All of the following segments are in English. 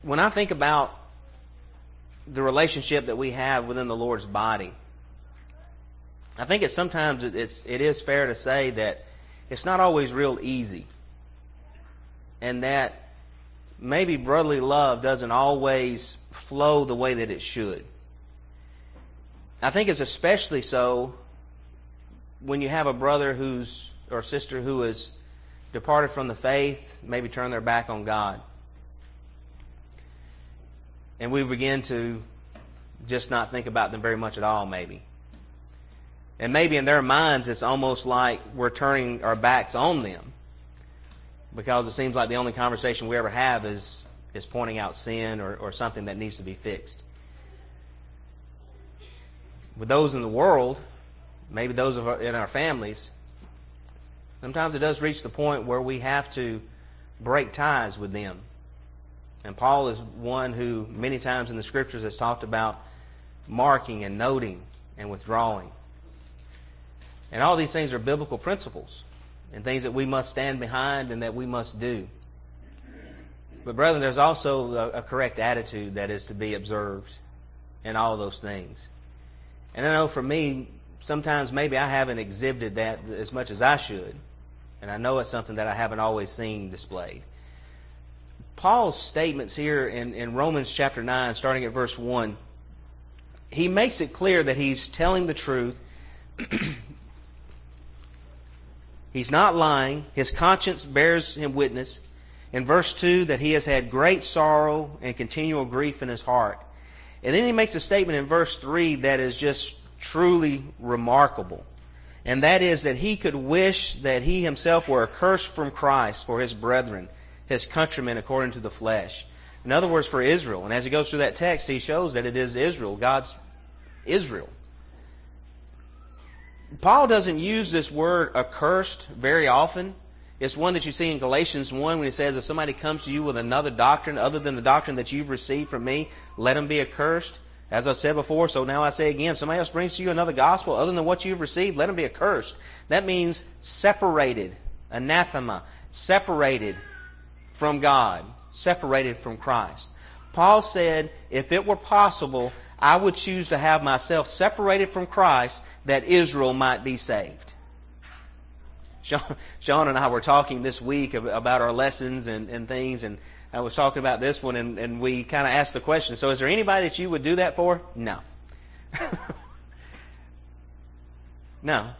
When I think about the relationship that we have within the Lord's body, I think sometimes it is fair to say that it's not always real easy, and that maybe brotherly love doesn't always flow the way that it should. I think it's especially so when you have a brother or sister who has departed from the faith, maybe turned their back on God. And we begin to just not think about them very much at all, maybe. And maybe in their minds it's almost like we're turning our backs on them, because it seems like the only conversation we ever have is pointing out sin or something that needs to be fixed. With those in the world, maybe those in our families, sometimes it does reach the point where we have to break ties with them. And Paul is one who many times in the Scriptures has talked about marking and noting and withdrawing. And all these things are biblical principles and things that we must stand behind and that we must do. But brethren, there's also a correct attitude that is to be observed in all those things. And I know for me, sometimes maybe I haven't exhibited that as much as I should. And I know it's something that I haven't always seen displayed. Paul's statements here in Romans chapter 9, starting at verse 1, he makes it clear that he's telling the truth. He's not lying. His conscience bears him witness. In verse 2, that he has had great sorrow and continual grief in his heart. And then he makes a statement in verse 3 that is just truly remarkable. And that is that he could wish that he himself were accursed from Christ for his brethren, his countrymen according to the flesh. In other words, for Israel. And as he goes through that text, he shows that it is Israel, God's Israel. Paul doesn't use this word accursed very often. It's one that you see in Galatians 1 when he says, if somebody comes to you with another doctrine other than the doctrine that you've received from me, let him be accursed. As I said before, so now I say again, somebody else brings to you another gospel other than what you've received, let him be accursed. That means separated, anathema, separated from God, separated from Christ. Paul said, if it were possible, I would choose to have myself separated from Christ that Israel might be saved. Sean and I were talking this week about our lessons and things, and I was talking about this one, and we kind of asked the question, so is there anybody that you would do that for? No. No.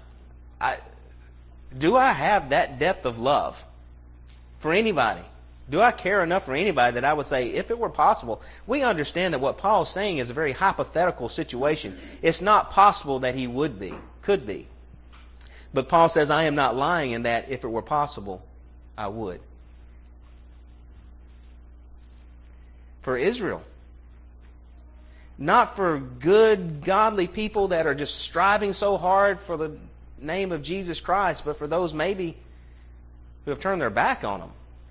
Do I have that depth of love for anybody? Do I care enough for anybody that I would say, if it were possible? We understand that what Paul's saying is a very hypothetical situation. It's not possible that he could be. But Paul says, I am not lying in that if it were possible, I would. For Israel. Not for good, godly people that are just striving so hard for the name of Jesus Christ, but for those maybe who have turned their back on him.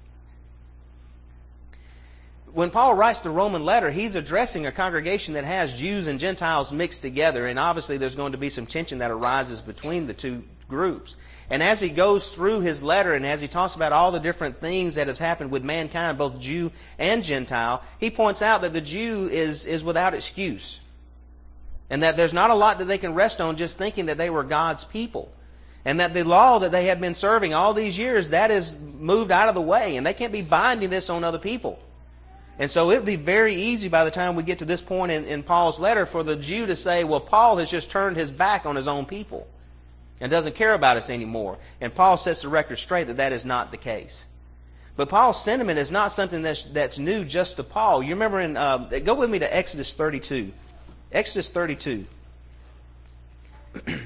When Paul writes the Roman letter, he's addressing a congregation that has Jews and Gentiles mixed together, and obviously there's going to be some tension that arises between the two groups. And as he goes through his letter and as he talks about all the different things that has happened with mankind, both Jew and Gentile, he points out that the Jew is without excuse. And that there's not a lot that they can rest on just thinking that they were God's people. And that the law that they had been serving all these years, that is moved out of the way. And they can't be binding this on other people. And so it would be very easy by the time we get to this point in Paul's letter for the Jew to say, well, Paul has just turned his back on his own people and doesn't care about us anymore. And Paul sets the record straight that that is not the case. But Paul's sentiment is not something that's new just to Paul. You remember go with me to Exodus 32. Exodus 32. And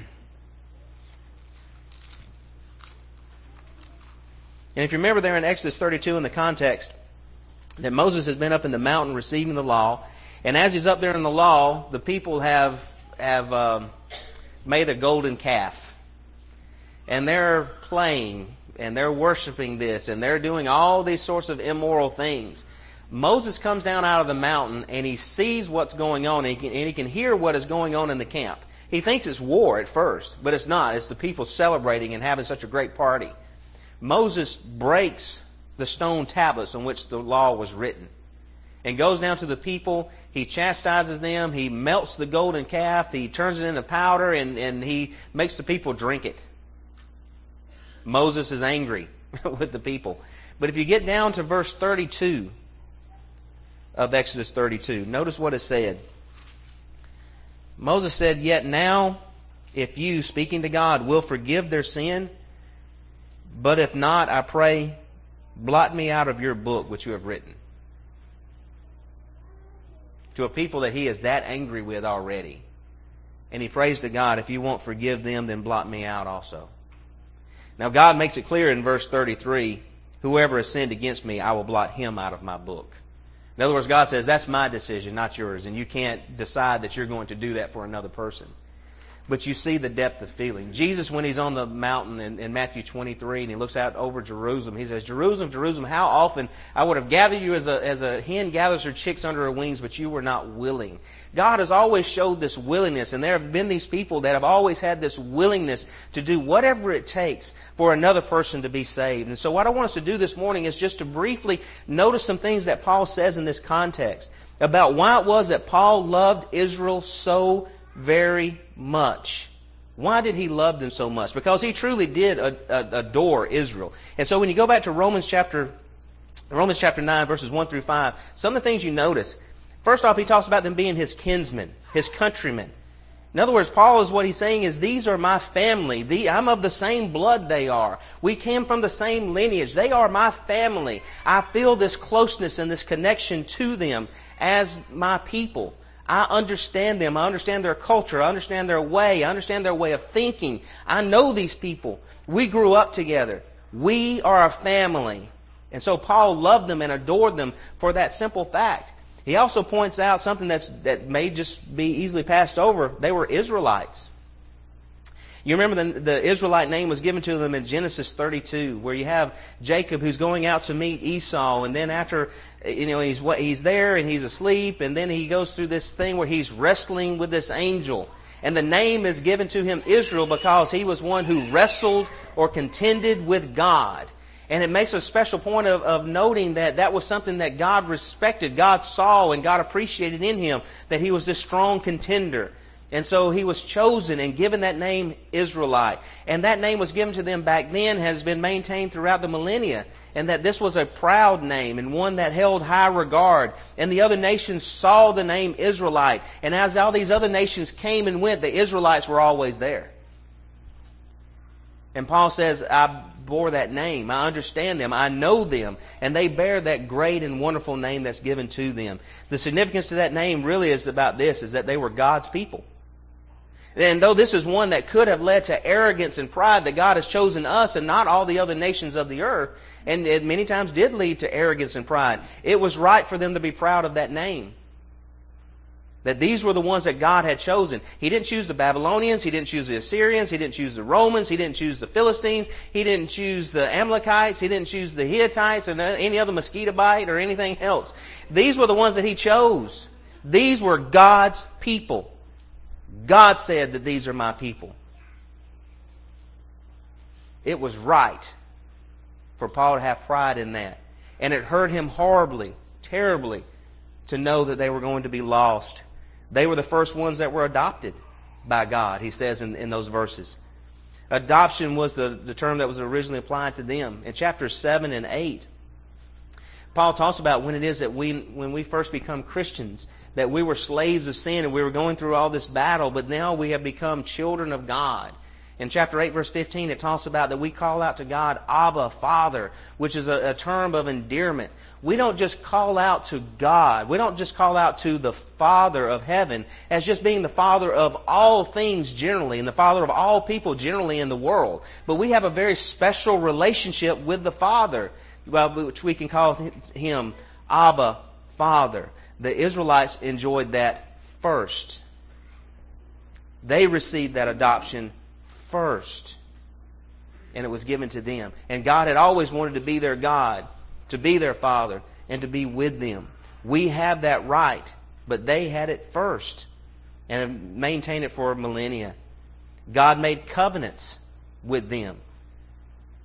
if you remember there in Exodus 32 in the context, that Moses has been up in the mountain receiving the law, and as he's up there in the law, the people have made a golden calf. And they're playing, and they're worshiping this, and they're doing all these sorts of immoral things. Moses comes down out of the mountain, and he sees what's going on, and he can hear what is going on in the camp. He thinks it's war at first, but it's not. It's the people celebrating and having such a great party. Moses breaks the stone tablets on which the law was written. and goes down to the people. He chastises them. He melts the golden calf. He turns it into powder, and he makes the people drink it. Moses is angry with the people. But if you get down to verse 32 of Exodus 32, notice what it said. Moses said, "Yet now, if you," speaking to God, "will forgive their sin, but if not, I pray, blot me out of your book which you have written." To a people that he is that angry with already. And he prays to God, "If you won't forgive them, then blot me out also." Now God makes it clear in verse 33, "Whoever has sinned against me, I will blot him out of my book." In other words, God says, that's my decision, not yours, and you can't decide that you're going to do that for another person. But you see the depth of feeling. Jesus, when he's on the mountain in Matthew 23, and he looks out over Jerusalem, he says, "Jerusalem, Jerusalem, how often I would have gathered you as a hen gathers her chicks under her wings, but you were not willing." God has always showed this willingness, and there have been these people that have always had this willingness to do whatever it takes for another person to be saved. And so what I want us to do this morning is just to briefly notice some things that Paul says in this context about why it was that Paul loved Israel so very much. Why did he love them so much? Because he truly did adore Israel. And so when you go back to Romans chapter 9, verses 1 through 5, some of the things you notice. First off, he talks about them being his kinsmen, his countrymen. In other words, Paul is what he's saying is, these are my family. I'm of the same blood they are. We came from the same lineage. They are my family. I feel this closeness and this connection to them as my people. I understand them. I understand their culture. I understand their way. I understand their way of thinking. I know these people. We grew up together. We are a family. And so Paul loved them and adored them for that simple fact. He also points out something that may just be easily passed over. They were Israelites. You remember the Israelite name was given to them in Genesis 32, where you have Jacob who's going out to meet Esau, and then after he's there and he's asleep, and then he goes through this thing where he's wrestling with this angel. And the name is given to him Israel because he was one who wrestled or contended with God. And it makes a special point of noting that was something that God respected, God saw, and God appreciated in him, that he was this strong contender. And so he was chosen and given that name Israelite. And that name was given to them back then, has been maintained throughout the millennia. And that this was a proud name and one that held high regard. And the other nations saw the name Israelite. And as all these other nations came and went, the Israelites were always there. And Paul says, I bore that name. I understand them. I know them. And they bear that great and wonderful name that's given to them. The significance of that name really is about this, is that they were God's people. And though this is one that could have led to arrogance and pride, that God has chosen us and not all the other nations of the earth, and it many times did lead to arrogance and pride, it was right for them to be proud of that name. That these were the ones that God had chosen. He didn't choose the Babylonians. He didn't choose the Assyrians. He didn't choose the Romans. He didn't choose the Philistines. He didn't choose the Amalekites. He didn't choose the Hittites or any other mosquito bite or anything else. These were the ones that He chose. These were God's people. God said that these are my people. It was right for Paul to have pride in that. And it hurt him horribly, terribly, to know that they were going to be lost. They were the first ones that were adopted by God, he says in those verses. Adoption was the term that was originally applied to them. In chapters 7 and 8, Paul talks about when it is that when we first become Christians, that we were slaves of sin and we were going through all this battle, but now we have become children of God. In chapter 8, verse 15, it talks about that we call out to God, Abba, Father, which is a term of endearment. We don't just call out to God. We don't just call out to the Father of heaven as just being the Father of all things generally and the Father of all people generally in the world. But we have a very special relationship with the Father, which we can call Him Abba, Father. The Israelites enjoyed that first. They received that adoption first. And it was given to them. And God had always wanted to be their God, to be their Father, and to be with them. We have that right, but they had it first and have maintained it for millennia. God made covenants with them.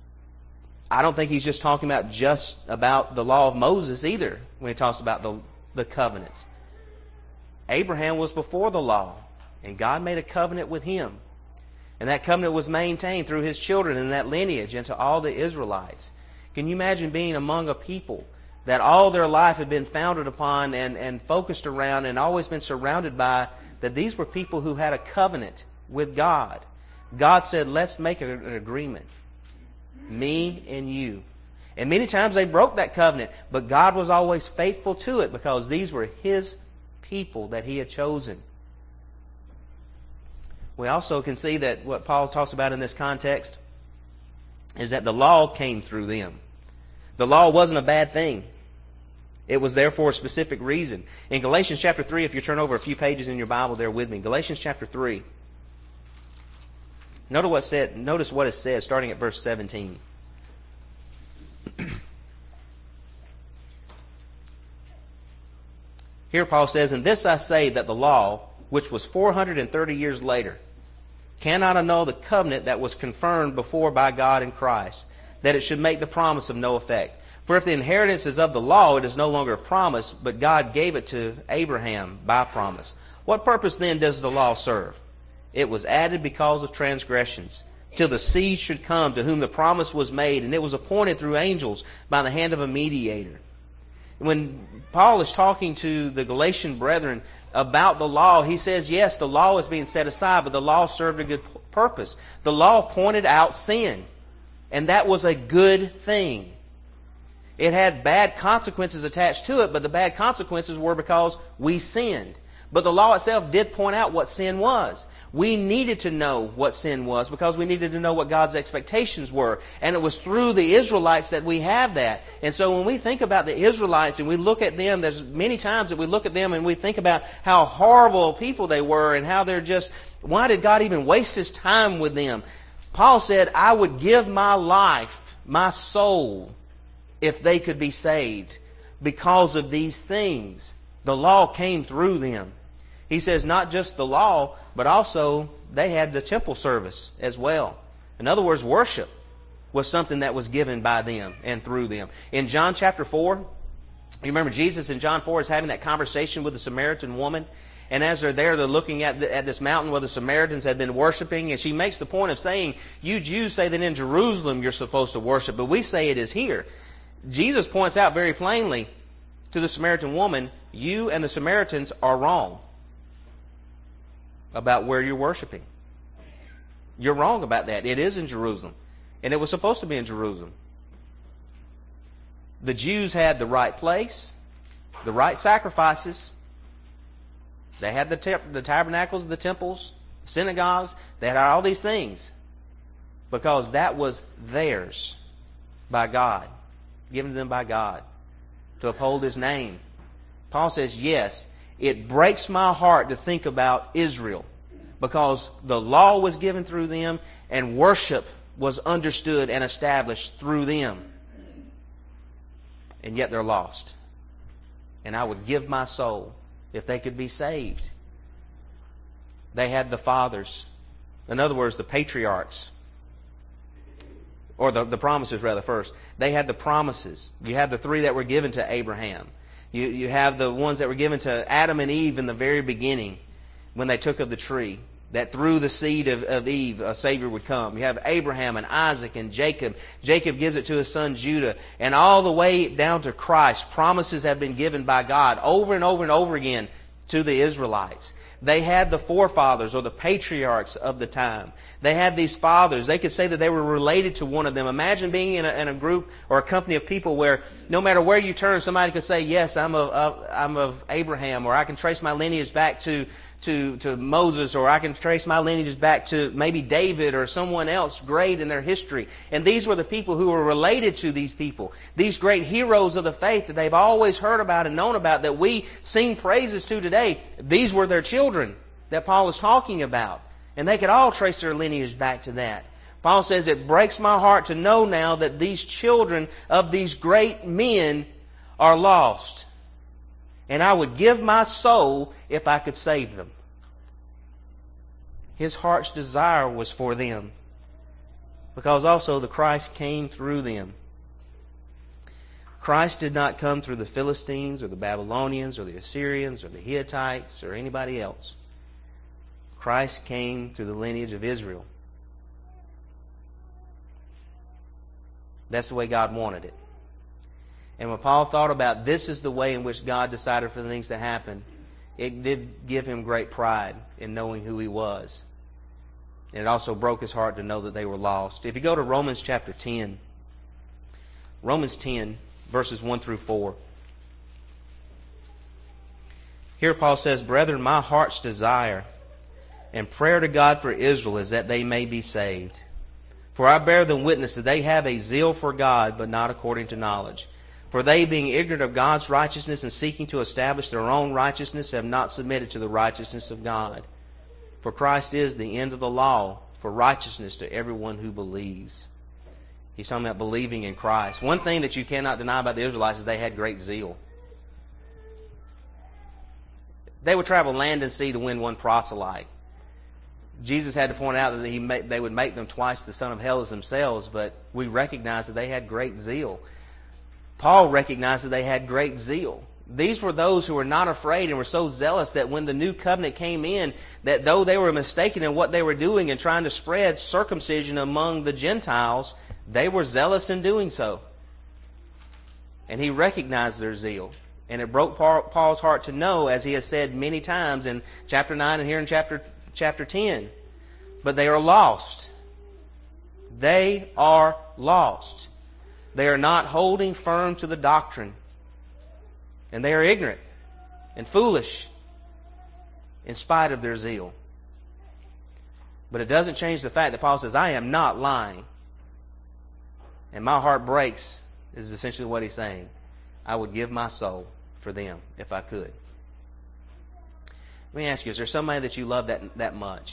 I don't think He's just talking about the law of Moses either when He talks about the covenants. Abraham was before the law, and God made a covenant with him. And that covenant was maintained through his children and that lineage into all the Israelites. Can you imagine being among a people that all their life had been founded upon and focused around and always been surrounded by, that these were people who had a covenant with God? God said, let's make an agreement. Me and you. And many times they broke that covenant, but God was always faithful to it because these were his people that he had chosen. We also can see that what Paul talks about in this context is that the law came through them. The law wasn't a bad thing. It was there for a specific reason. In Galatians chapter 3, if you turn over a few pages in your Bible there with me, Galatians chapter 3. Notice what it says, starting at verse 17. Here Paul says, "And this I say, that the law, which was 430 years later, cannot annul the covenant that was confirmed before by God in Christ, that it should make the promise of no effect. For if the inheritance is of the law, it is no longer a promise, but God gave it to Abraham by promise. What purpose then does the law serve? It was added because of transgressions, till the seed should come to whom the promise was made, and it was appointed through angels by the hand of a mediator." When Paul is talking to the Galatian brethren about the law, he says, yes, the law is being set aside, but the law served a good purpose. The law pointed out sin, and that was a good thing. It had bad consequences attached to it, but the bad consequences were because we sinned. But the law itself did point out what sin was. We needed to know what sin was because we needed to know what God's expectations were. And it was through the Israelites that we have that. And so when we think about the Israelites and we look at them, there's many times that we look at them and we think about how horrible people they were and how they're just, why did God even waste His time with them? Paul said, I would give my life, my soul, if they could be saved because of these things. The law came through them. He says not just the law, but also they had the temple service as well. In other words, worship was something that was given by them and through them. In John chapter 4, you remember Jesus in John 4 is having that conversation with the Samaritan woman. And as they're there, they're looking at this mountain where the Samaritans had been worshiping. And she makes the point of saying, you Jews say that in Jerusalem you're supposed to worship, but we say it is here. Jesus points out very plainly to the Samaritan woman, you and the Samaritans are wrong about where you're worshiping. You're wrong about that. It is in Jerusalem. And it was supposed to be in Jerusalem. The Jews had the right place, the right sacrifices. They had the tabernacles, the temples, synagogues. They had all these things because that was theirs by God, given to them by God to uphold His name. Paul says, yes, it breaks my heart to think about Israel because the law was given through them and worship was understood and established through them. And yet they're lost. And I would give my soul if they could be saved. They had the fathers. In other words, the patriarchs. Or the promises rather first. They had the promises. You have the three that were given to Abraham. You have the ones that were given to Adam and Eve in the very beginning when they took of the tree. That through the seed of Eve a Savior would come. You have Abraham and Isaac and Jacob. Jacob gives it to his son Judah. And all the way down to Christ, promises have been given by God over and over and over again to the Israelites. They had the forefathers or the patriarchs of the time. They had these fathers. They could say that they were related to one of them. Imagine being in a group or a company of people where no matter where you turn, somebody could say, yes, I'm of Abraham, or I can trace my lineage back to Moses, or I can trace my lineage back to maybe David or someone else great in their history. And these were the people who were related to these people. These great heroes of the faith that they've always heard about and known about, that we sing praises to today. These were their children that Paul is talking about. And they could all trace their lineage back to that. Paul says, it breaks my heart to know now that these children of these great men are lost. And I would give my soul if I could save them. His heart's desire was for them, because also the Christ came through them. Christ did not come through the Philistines or the Babylonians or the Assyrians or the Hittites or anybody else. Christ came through the lineage of Israel. That's the way God wanted it. And when Paul thought about this is the way in which God decided for the things to happen, it did give him great pride in knowing who he was. And it also broke his heart to know that they were lost. If you go to Romans chapter 10, Romans 10, verses 1 through 4. Here Paul says, Brethren, my heart's desire and prayer to God for Israel is that they may be saved. For I bear them witness that they have a zeal for God, but not according to knowledge. For they, being ignorant of God's righteousness and seeking to establish their own righteousness, have not submitted to the righteousness of God. For Christ is the end of the law for righteousness to everyone who believes. He's talking about believing in Christ. One thing that you cannot deny about the Israelites is they had great zeal. They would travel land and sea to win one proselyte. Jesus had to point out that they would make them twice the son of hell as themselves, but we recognize that they had great zeal. Paul recognized that they had great zeal. These were those who were not afraid and were so zealous that when the new covenant came in, that though they were mistaken in what they were doing and trying to spread circumcision among the Gentiles, they were zealous in doing so. And he recognized their zeal. And it broke Paul's heart to know, as he has said many times in chapter 9 and here in chapter 10. But they are lost. They are lost. They are not holding firm to the doctrine. And they are ignorant and foolish in spite of their zeal. But it doesn't change the fact that Paul says, I am not lying. And my heart breaks, is essentially what he's saying. I would give my soul for them if I could. Let me ask you, is there somebody that you love that much?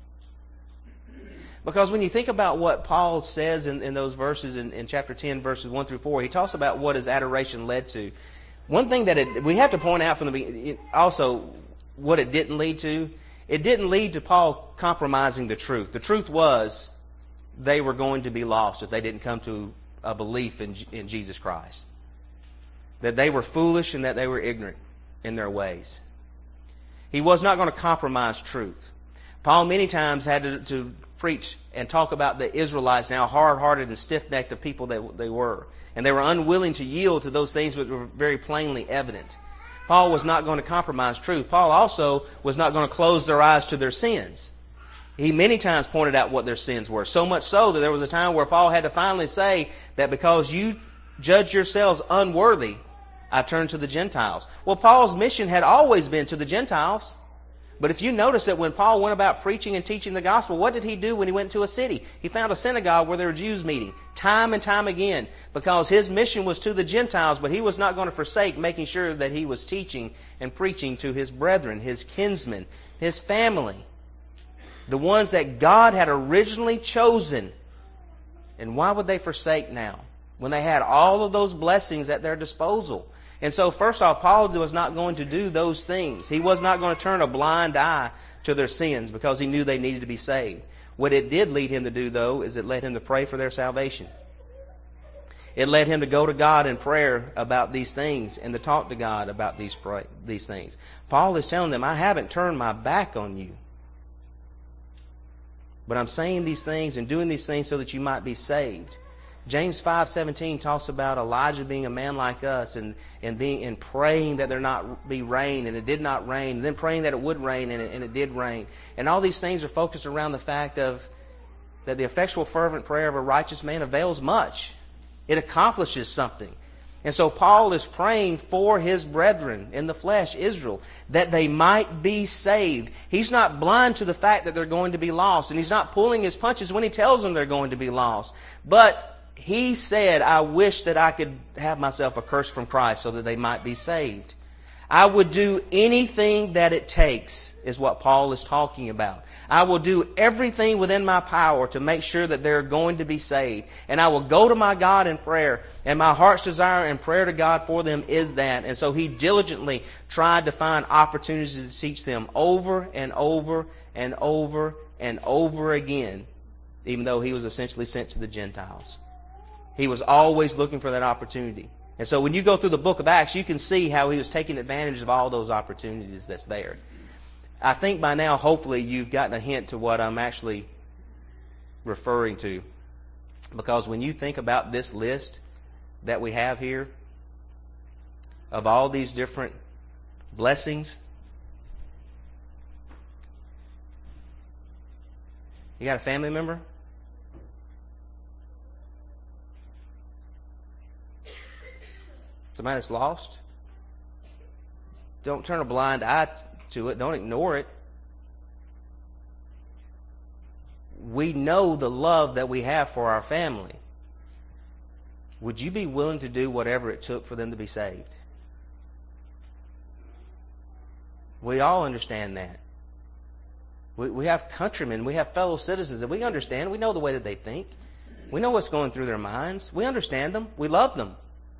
Because when you think about what Paul says in those verses, in chapter 10, verses 1 through 4, he talks about what his adoration led to. One thing that we have to point out from the beginning, also what it didn't lead to, it didn't lead to Paul compromising the truth. The truth was they were going to be lost if they didn't come to a belief in Jesus Christ. That they were foolish and that they were ignorant in their ways. He was not going to compromise truth. Paul many times had to preach and talk about the Israelites, now hard-hearted and stiff-necked of people that they were. And they were unwilling to yield to those things which were very plainly evident. Paul was not going to compromise truth. Paul also was not going to close their eyes to their sins. He many times pointed out what their sins were. So much so that there was a time where Paul had to finally say that because you judge yourselves unworthy, I turn to the Gentiles. Well, Paul's mission had always been to the Gentiles. But if you notice that when Paul went about preaching and teaching the gospel, what did he do when he went to a city? He found a synagogue where there were Jews meeting, time and time again, because his mission was to the Gentiles, but he was not going to forsake making sure that he was teaching and preaching to his brethren, his kinsmen, his family, the ones that God had originally chosen. And why would they forsake now, when they had all of those blessings at their disposal? And so, first off, Paul was not going to do those things. He was not going to turn a blind eye to their sins because he knew they needed to be saved. What it did lead him to do, though, is it led him to pray for their salvation. It led him to go to God in prayer about these things and to talk to God about these things. Paul is telling them, I haven't turned my back on you. But I'm saying these things and doing these things so that you might be saved. James 5:17 talks about Elijah being a man like us and praying that there not be rain, and it did not rain, and then praying that it would rain, and it did rain. And all these things are focused around the fact of that the effectual fervent prayer of a righteous man avails much. It accomplishes something. And so Paul is praying for his brethren in the flesh, Israel, that they might be saved. He's not blind to the fact that they're going to be lost, and he's not pulling his punches when he tells them they're going to be lost. But he said, I wish that I could have myself accursed from Christ so that they might be saved. I would do anything that it takes, is what Paul is talking about. I will do everything within my power to make sure that they're going to be saved. And I will go to my God in prayer. And my heart's desire and prayer to God for them is that. And so he diligently tried to find opportunities to teach them over and over and over and over again, even though he was essentially sent to the Gentiles. He was always looking for that opportunity. And so when you go through the book of Acts, you can see how he was taking advantage of all those opportunities that's there. I think by now, hopefully, you've gotten a hint to what I'm actually referring to. Because when you think about this list that we have here, of all these different blessings, you got a family member? Somebody that's lost? Don't turn a blind eye to it. Don't ignore it. We know the love that we have for our family. Would you be willing to do whatever it took for them to be saved? We all understand that. We have countrymen, we have fellow citizens that we understand. We know the way that they think. We know what's going through their minds. We understand them. We love them.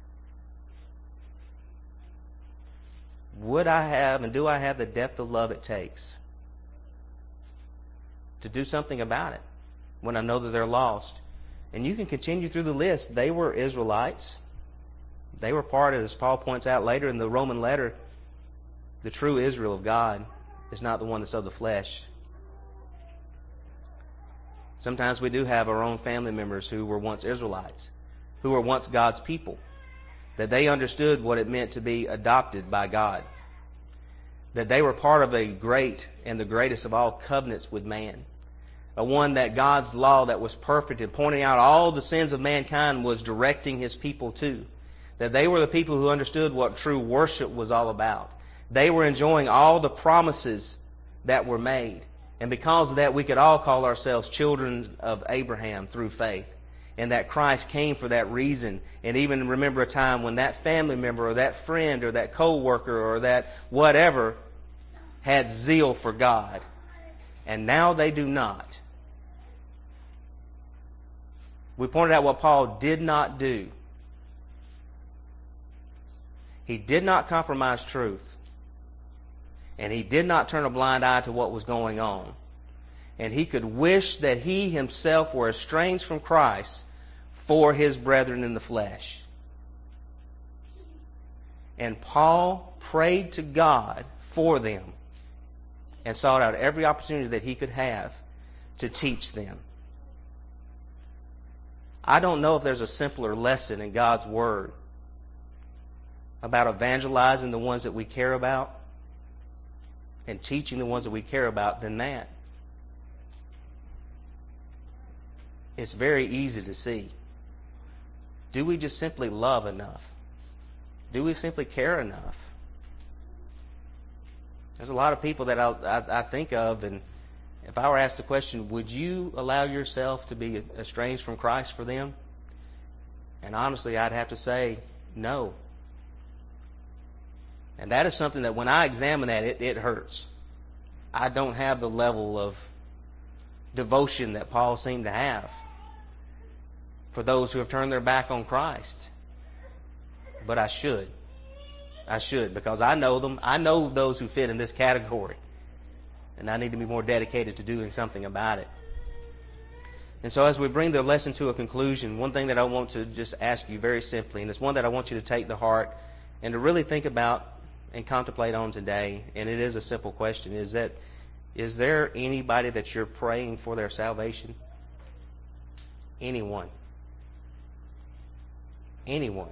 Would I have and do I have the depth of love it takes to do something about it when I know that they're lost? And you can continue through the list. They were Israelites. They were part of, as Paul points out later in the Roman letter, the true Israel of God is not the one that's of the flesh. Sometimes we do have our own family members who were once Israelites, who were once God's people, that they understood what it meant to be adopted by God, that they were part of a great and the greatest of all covenants with man, a one that God's law that was perfect and pointing out all the sins of mankind was directing His people to, that they were the people who understood what true worship was all about. They were enjoying all the promises that were made. And because of that, we could all call ourselves children of Abraham through faith. And that Christ came for that reason. And even remember a time when that family member or that friend or that co-worker or that whatever had zeal for God. And now they do not. We pointed out what Paul did not do. He did not compromise truth. And he did not turn a blind eye to what was going on. And he could wish that he himself were estranged from Christ for his brethren in the flesh. And Paul prayed to God for them and sought out every opportunity that he could have to teach them. I don't know if there's a simpler lesson in God's Word about evangelizing the ones that we care about and teaching the ones that we care about than that. It's very easy to see. Do we just simply love enough? Do we simply care enough? There's a lot of people that I think of, and if I were asked the question, would you allow yourself to be estranged from Christ for them? And honestly, I'd have to say no. And that is something that when I examine that, it hurts. I don't have the level of devotion that Paul seemed to have for those who have turned their back on Christ. But I should. I should, because I know them. I know those who fit in this category. And I need to be more dedicated to doing something about it. And so as we bring the lesson to a conclusion, one thing that I want to just ask you very simply, and it's one that I want you to take to heart and to really think about and contemplate on today, and it is a simple question, is there anybody that you're praying for their salvation? Anyone. Anyone.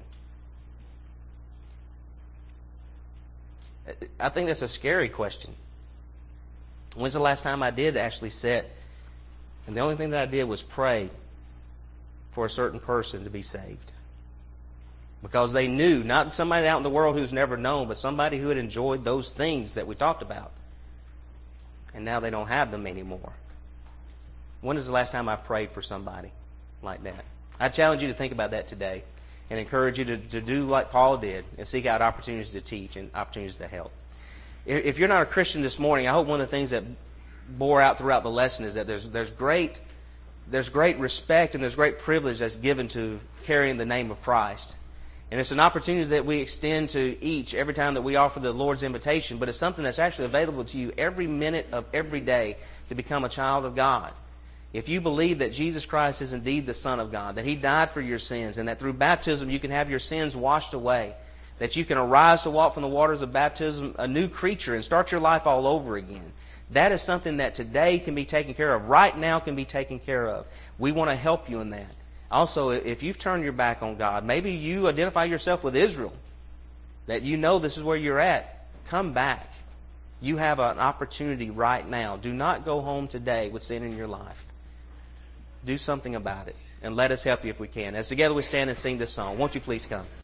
I think that's a scary question. When's the last time I did actually sit, and the only thing that I did was pray for a certain person to be saved? Because they knew, not somebody out in the world who's never known, but somebody who had enjoyed those things that we talked about. And now they don't have them anymore. When is the last time I prayed for somebody like that? I challenge you to think about that today and encourage you to do like Paul did and seek out opportunities to teach and opportunities to help. If you're not a Christian this morning, I hope one of the things that bore out throughout the lesson is that there's great respect and there's great privilege that's given to carrying the name of Christ. And it's an opportunity that we extend to each every time that we offer the Lord's invitation, but it's something that's actually available to you every minute of every day to become a child of God. if you believe that Jesus Christ is indeed the Son of God, that He died for your sins, and that through baptism you can have your sins washed away, that you can arise to walk from the waters of baptism a new creature and start your life all over again, that is something that today can be taken care of, right now can be taken care of. We want to help you in that. Also, if you've turned your back on God, maybe you identify yourself with Israel, that you know this is where you're at, come back. You have an opportunity right now. Do not go home today with sin in your life. Do something about it, and let us help you if we can. As together we stand and sing this song, won't you please come?